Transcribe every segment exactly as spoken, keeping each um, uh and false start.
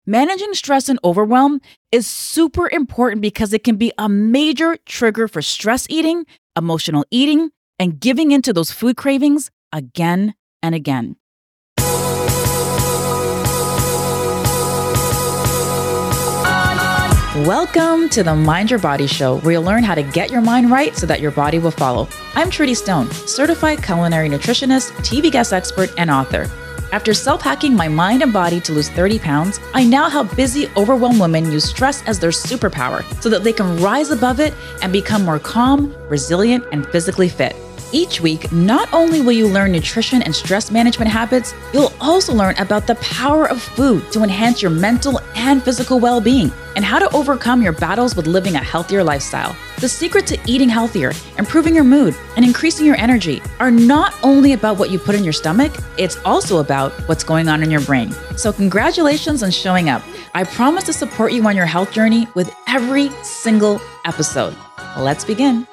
Managing stress and overwhelm is super important because it can be a major trigger for stress eating, emotional eating, and giving into those food cravings again and again. Welcome to the Mind Your Body Show, where you'll learn how to get your mind right so that your body will follow. I'm Trudy Stone, certified culinary nutritionist, T V guest expert, and author. After self-hacking my mind and body to lose thirty pounds, I now help busy, overwhelmed women use stress as their superpower so that they can rise above it and become more calm, resilient, and physically fit. Each week, not only will you learn nutrition and stress management habits, you'll also learn about the power of food to enhance your mental and physical well-being and how to overcome your battles with living a healthier lifestyle. The secret to eating healthier, improving your mood, and increasing your energy are not only about what you put in your stomach, it's also about what's going on in your brain. So congratulations on showing up. I promise to support you on your health journey with every single episode. Let's begin.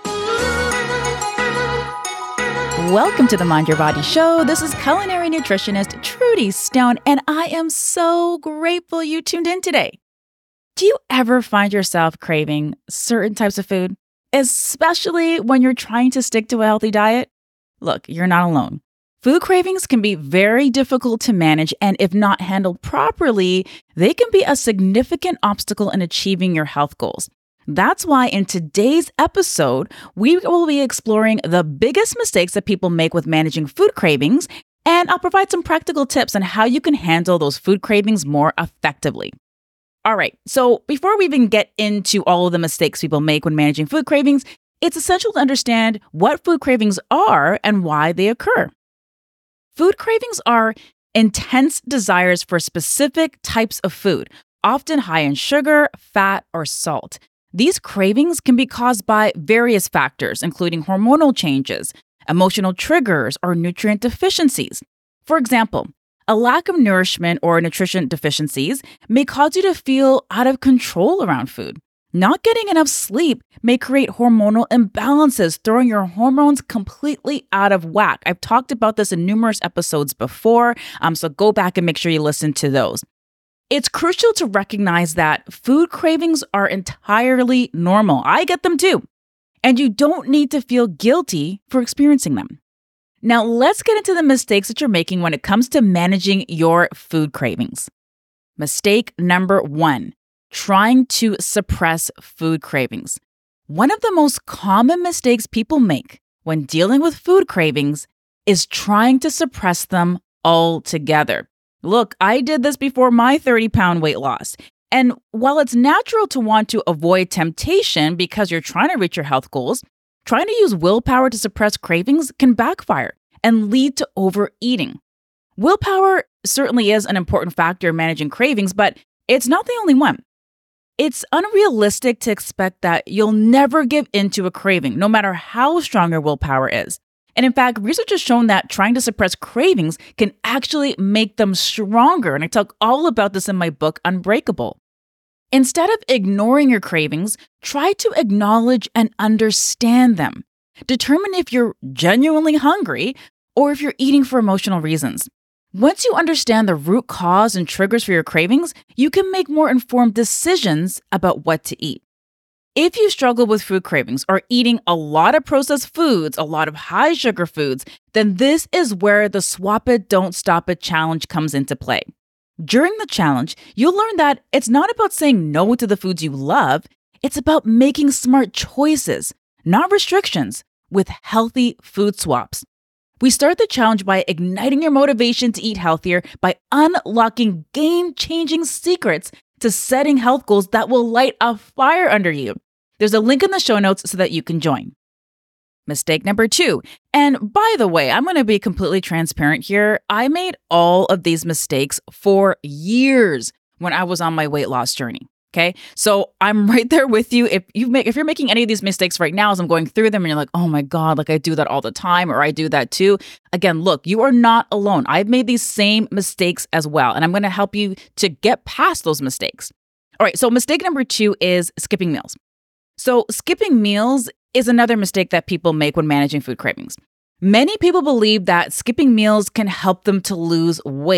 Welcome to the Mind Your Body Show. This is culinary nutritionist Trudy Stone, and I am so grateful you tuned in today. Do you ever find yourself craving certain types of food, especially when you're trying to stick to a healthy diet? Look, you're not alone. Food cravings can be very difficult to manage, and if not handled properly, they can be a significant obstacle in achieving your health goals. That's why in today's episode, we will be exploring the biggest mistakes that people make with managing food cravings, and I'll provide some practical tips on how you can handle those food cravings more effectively. All right, so before we even get into all of the mistakes people make when managing food cravings, it's essential to understand what food cravings are and why they occur. Food cravings are intense desires for specific types of food, often high in sugar, fat, or salt. These cravings can be caused by various factors, including hormonal changes, emotional triggers, or nutrient deficiencies. For example, a lack of nourishment or nutrition deficiencies may cause you to feel out of control around food. Not getting enough sleep may create hormonal imbalances, throwing your hormones completely out of whack. I've talked about this in numerous episodes before, um, so go back and make sure you listen to those. It's crucial to recognize that food cravings are entirely normal. I get them too. And you don't need to feel guilty for experiencing them. Now, let's get into the mistakes that you're making when it comes to managing your food cravings. Mistake number one, trying to suppress food cravings. One of the most common mistakes people make when dealing with food cravings is trying to suppress them altogether. Look, I did this before my thirty pound weight loss. And while it's natural to want to avoid temptation because you're trying to reach your health goals, trying to use willpower to suppress cravings can backfire and lead to overeating. Willpower certainly is an important factor in managing cravings, but it's not the only one. It's unrealistic to expect that you'll never give into a craving, no matter how strong your willpower is. And in fact, research has shown that trying to suppress cravings can actually make them stronger. And I talk all about this in my book, Unbreakable. Instead of ignoring your cravings, try to acknowledge and understand them. Determine if you're genuinely hungry or if you're eating for emotional reasons. Once you understand the root cause and triggers for your cravings, you can make more informed decisions about what to eat. If you struggle with food cravings or eating a lot of processed foods, a lot of high sugar foods, then this is where the Swap It, Don't Stop It challenge comes into play. During the challenge, you'll learn that it's not about saying no to the foods you love, it's about making smart choices, not restrictions, with healthy food swaps. We start the challenge by igniting your motivation to eat healthier by unlocking game-changing secrets to setting health goals that will light a fire under you. There's a link in the show notes so that you can join. Mistake number two. And by the way, I'm going to be completely transparent here. I made all of these mistakes for years when I was on my weight loss journey. Okay. So I'm right there with you. If you make, if you're making any of these mistakes right now, as I'm going through them and you're like, oh my God, like I do that all the time, or I do that too. Again, look, you are not alone. I've made these same mistakes as well. And I'm going to help you to get past those mistakes. All right. So mistake number two is skipping meals. So skipping meals is another mistake that people make when managing food cravings. Many people believe that skipping meals can help them to lose weight.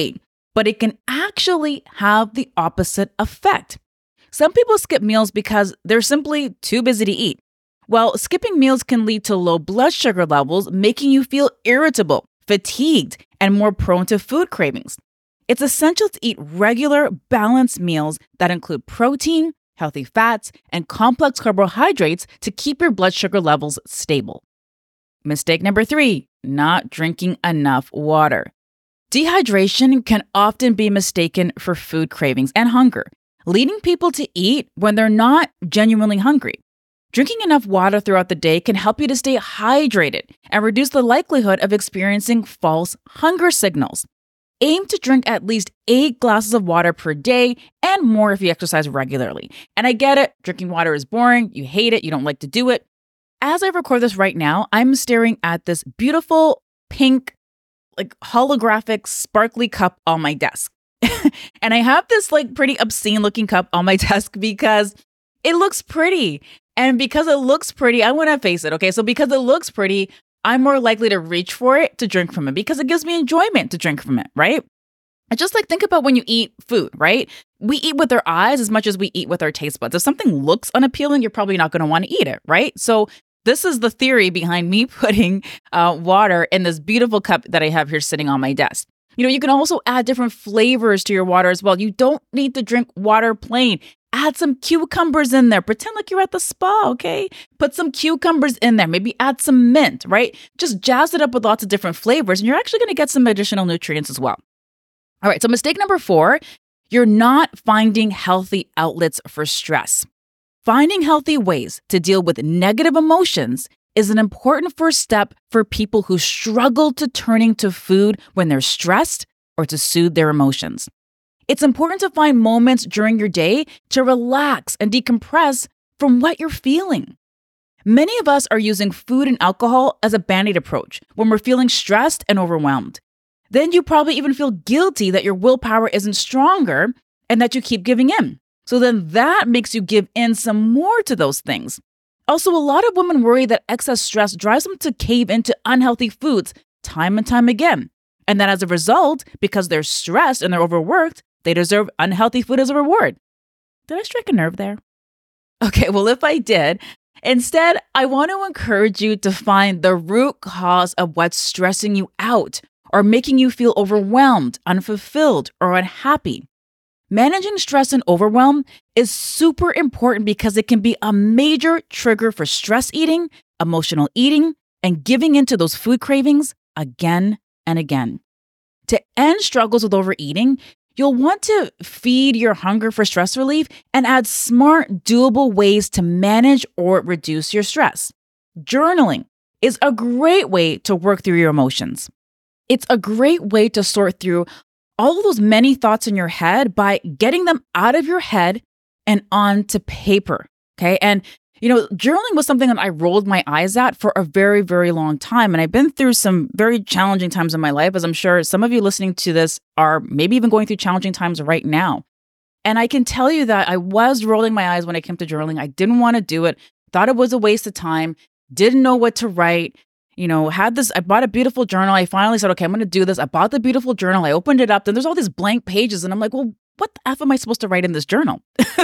but it can actually have the opposite effect. Some people skip meals because they're simply too busy to eat. Well, skipping meals can lead to low blood sugar levels, making you feel irritable, fatigued, and more prone to food cravings. It's essential to eat regular, balanced meals that include protein, healthy fats, and complex carbohydrates to keep your blood sugar levels stable. Mistake number three, not drinking enough water. Dehydration can often be mistaken for food cravings and hunger, leading people to eat when they're not genuinely hungry. Drinking enough water throughout the day can help you to stay hydrated and reduce the likelihood of experiencing false hunger signals. Aim to drink at least eight glasses of water per day and more if you exercise regularly. And I get it, drinking water is boring, you hate it, you don't like to do it. As I record this right now, I'm staring at this beautiful pink, like holographic, sparkly cup on my desk. And I have this like pretty obscene looking cup on my desk because it looks pretty. And because it looks pretty, I want to face it, okay? So because it looks pretty, I'm more likely to reach for it to drink from it because it gives me enjoyment to drink from it, right? And just like think about when you eat food, right? We eat with our eyes as much as we eat with our taste buds. If something looks unappealing, you're probably not going to want to eat it, right? So this is the theory behind me putting uh, water in this beautiful cup that I have here sitting on my desk. You know, you can also add different flavors to your water as well. You don't need to drink water plain. Add some cucumbers in there. Pretend like you're at the spa, okay? Put some cucumbers in there. Maybe add some mint, right? Just jazz it up with lots of different flavors, and you're actually going to get some additional nutrients as well. All right, so mistake number four, you're not finding healthy outlets for stress. Finding healthy ways to deal with negative emotions is an important first step for people who struggle to turning to food when they're stressed or to soothe their emotions. It's important to find moments during your day to relax and decompress from what you're feeling. Many of us are using food and alcohol as a band-aid approach when we're feeling stressed and overwhelmed. Then you probably even feel guilty that your willpower isn't stronger and that you keep giving in. So then that makes you give in some more to those things. Also, a lot of women worry that excess stress drives them to cave into unhealthy foods time and time again. And that as a result, because they're stressed and they're overworked, they deserve unhealthy food as a reward. Did I strike a nerve there? Okay, well, if I did, instead, I want to encourage you to find the root cause of what's stressing you out or making you feel overwhelmed, unfulfilled, or unhappy. Managing stress and overwhelm is super important because it can be a major trigger for stress eating, emotional eating, and giving into those food cravings again and again. To end struggles with overeating, you'll want to feed your hunger for stress relief and add smart, doable ways to manage or reduce your stress. Journaling is a great way to work through your emotions. It's a great way to sort through all of those many thoughts in your head by getting them out of your head and onto paper, okay? And, you know, journaling was something that I rolled my eyes at for a very, very long time. And I've been through some very challenging times in my life, as I'm sure some of you listening to this are maybe even going through challenging times right now. And I can tell you that I was rolling my eyes when it came to journaling. I didn't want to do it, thought it was a waste of time, didn't know what to write. You know, had this, I bought a beautiful journal. I finally said, okay, I'm going to do this. I bought the beautiful journal. I opened it up. Then there's all these blank pages. And I'm like, well, what the F am I supposed to write in this journal?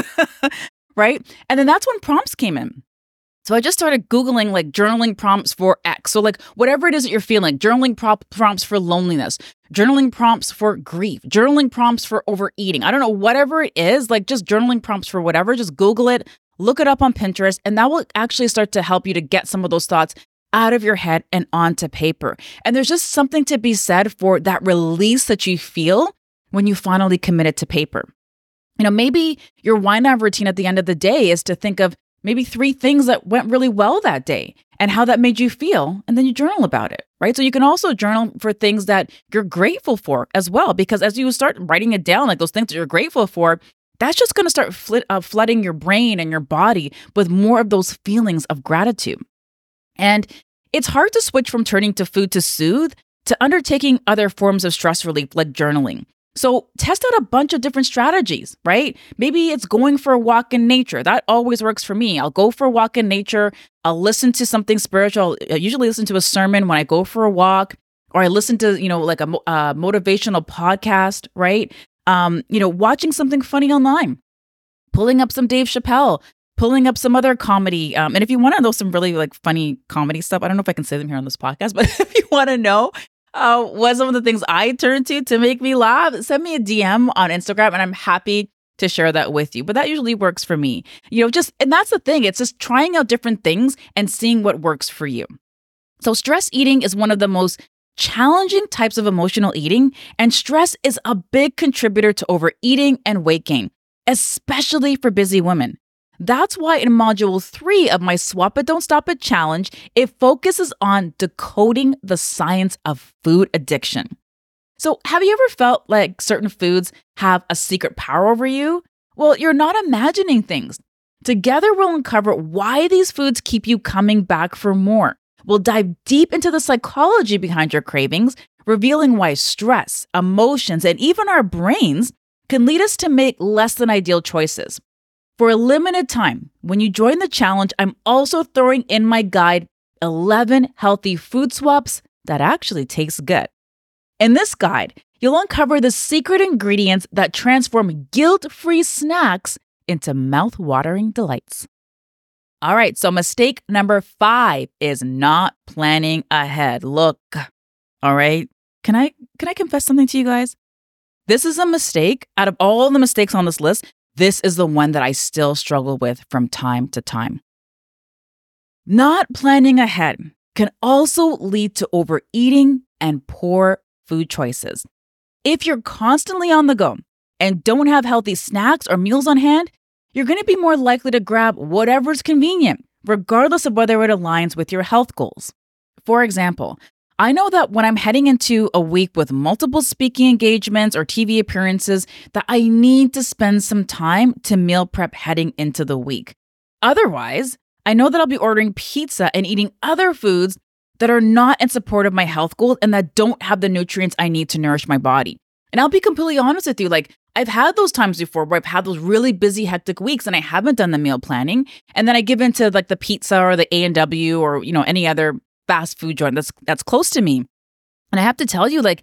Right? And then that's when prompts came in. So I just started Googling like journaling prompts for X. So like whatever it is that you're feeling, journaling prop- prompts for loneliness, journaling prompts for grief, journaling prompts for overeating. I don't know, whatever it is, like just journaling prompts for whatever, just Google it, look it up on Pinterest, and that will actually start to help you to get some of those thoughts out of your head and onto paper. And there's just something to be said for that release that you feel when you finally commit it to paper. You know, maybe your wind down routine at the end of the day is to think of maybe three things that went really well that day and how that made you feel, and then you journal about it, right? So you can also journal for things that you're grateful for as well, because as you start writing it down, like those things that you're grateful for, that's just going to start fl- uh, flooding your brain and your body with more of those feelings of gratitude. And it's hard to switch from turning to food to soothe to undertaking other forms of stress relief like journaling. So test out a bunch of different strategies, right? Maybe it's going for a walk in nature. That always works for me. I'll go for a walk in nature. I'll listen to something spiritual. I usually listen to a sermon when I go for a walk, or I listen to, you know, like a mo- uh, motivational podcast, right? Um, you know, watching something funny online, pulling up some Dave Chappelle, pulling up some other comedy. Um, and if you want to know some really like funny comedy stuff, I don't know if I can say them here on this podcast, but if you want to know uh, what some of the things I turn to to make me laugh, send me a D M on Instagram and I'm happy to share that with you. But that usually works for me. You know, just, and that's the thing. It's just trying out different things and seeing what works for you. So stress eating is one of the most challenging types of emotional eating, and stress is a big contributor to overeating and weight gain, especially for busy women. That's why in module three of my Swap It, Don't Stop It challenge, it focuses on decoding the science of food addiction. So have you ever felt like certain foods have a secret power over you? Well, you're not imagining things. Together, we'll uncover why these foods keep you coming back for more. We'll dive deep into the psychology behind your cravings, revealing why stress, emotions, and even our brains can lead us to make less than ideal choices. For a limited time, when you join the challenge, I'm also throwing in my guide, eleven healthy food swaps that actually taste good. In this guide, you'll uncover the secret ingredients that transform guilt-free snacks into mouth-watering delights. All right, so mistake number five is not planning ahead. Look, all right, can I can I confess something to you guys? This is a mistake. Out of all the mistakes on this list, this is the one that I still struggle with from time to time. Not planning ahead can also lead to overeating and poor food choices. If you're constantly on the go and don't have healthy snacks or meals on hand, you're going to be more likely to grab whatever's convenient, regardless of whether it aligns with your health goals. For example, I know that when I'm heading into a week with multiple speaking engagements or T V appearances, that I need to spend some time to meal prep heading into the week. Otherwise, I know that I'll be ordering pizza and eating other foods that are not in support of my health goals and that don't have the nutrients I need to nourish my body. And I'll be completely honest with you, like I've had those times before where I've had those really busy, hectic weeks and I haven't done the meal planning. And then I give into like the pizza or the A and W or, you know, any other fast food joint that's that's close to me. And I have to tell you, like,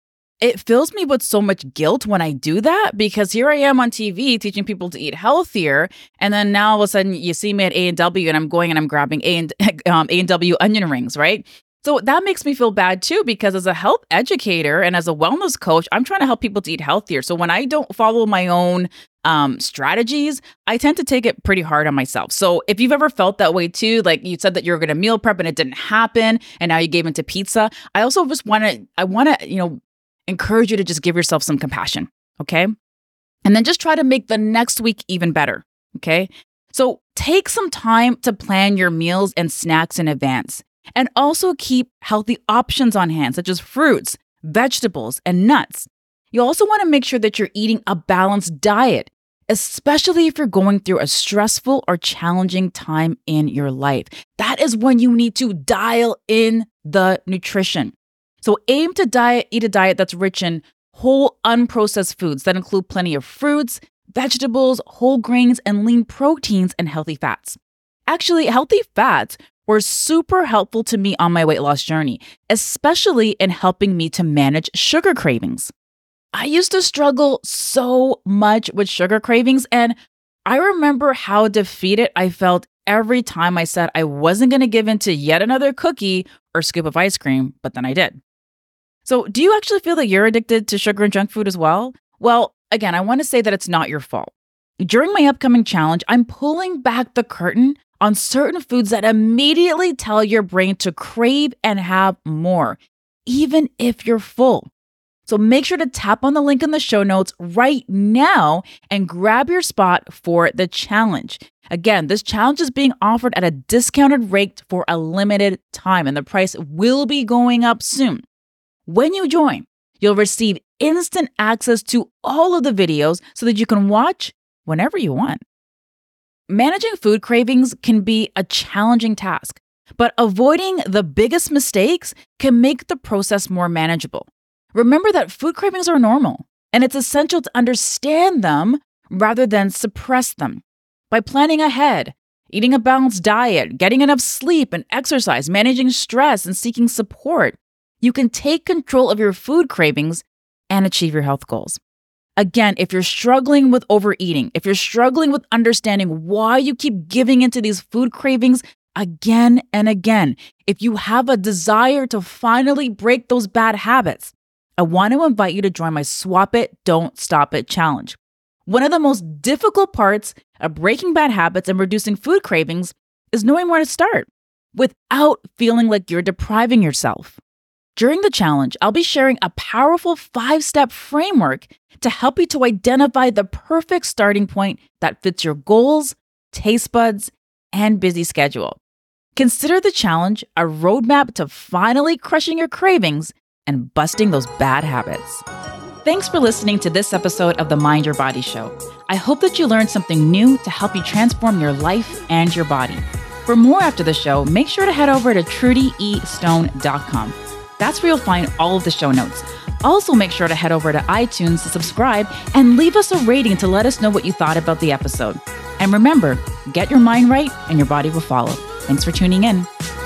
it fills me with so much guilt when I do that, because here I am on T V teaching people to eat healthier. And then now all of a sudden you see me at A and W and I'm going and I'm grabbing A and, um, A and W onion rings, right? So that makes me feel bad too, because as a health educator and as a wellness coach, I'm trying to help people to eat healthier. So when I don't follow my own um, strategies, I tend to take it pretty hard on myself. So if you've ever felt that way too, like you said that you were going to meal prep and it didn't happen, and now you gave into pizza, I also just want to, I want to, you know, encourage you to just give yourself some compassion, okay? And then just try to make the next week even better, okay? So take some time to plan your meals and snacks in advance. And also keep healthy options on hand, such as fruits, vegetables, and nuts. You also want to make sure that you're eating a balanced diet, especially if you're going through a stressful or challenging time in your life. That is when you need to dial in the nutrition. So aim to diet, eat a diet that's rich in whole, unprocessed foods that include plenty of fruits, vegetables, whole grains, and lean proteins and healthy fats. Actually, healthy fats were super helpful to me on my weight loss journey, especially in helping me to manage sugar cravings. I used to struggle so much with sugar cravings, and I remember how defeated I felt every time I said I wasn't going to give in to yet another cookie or scoop of ice cream, but then I did. So do you actually feel that you're addicted to sugar and junk food as well? Well, again, I want to say that it's not your fault. During my upcoming challenge, I'm pulling back the curtain on certain foods that immediately tell your brain to crave and have more, even if you're full. So make sure to tap on the link in the show notes right now and grab your spot for the challenge. Again, this challenge is being offered at a discounted rate for a limited time, and the price will be going up soon. When you join, you'll receive instant access to all of the videos so that you can watch whenever you want. Managing food cravings can be a challenging task, but avoiding the biggest mistakes can make the process more manageable. Remember that food cravings are normal, and it's essential to understand them rather than suppress them. By planning ahead, eating a balanced diet, getting enough sleep and exercise, managing stress, and seeking support, you can take control of your food cravings and achieve your health goals. Again, if you're struggling with overeating, if you're struggling with understanding why you keep giving into these food cravings again and again, if you have a desire to finally break those bad habits, I want to invite you to join my Swap It, Don't Stop It challenge. One of the most difficult parts of breaking bad habits and reducing food cravings is knowing where to start without feeling like you're depriving yourself. During the challenge, I'll be sharing a powerful five-step framework to help you to identify the perfect starting point that fits your goals, taste buds, and busy schedule. Consider the challenge a roadmap to finally crushing your cravings and busting those bad habits. Thanks for listening to this episode of the Mind Your Body Show. I hope that you learned something new to help you transform your life and your body. For more after the show, make sure to head over to trudy e stone dot com. That's where you'll find all of the show notes. Also, make sure to head over to iTunes to subscribe and leave us a rating to let us know what you thought about the episode. And remember, get your mind right and your body will follow. Thanks for tuning in.